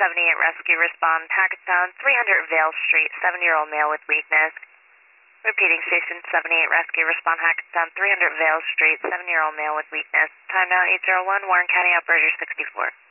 78 Rescue, respond Hackettstown, 300 Vale Street, 7-year-old male with weakness. Repeating, Station 78 Rescue, respond Hackettstown, 300 Vale Street, 7-year-old male with weakness. Time now 8:01, Warren County Operator 64.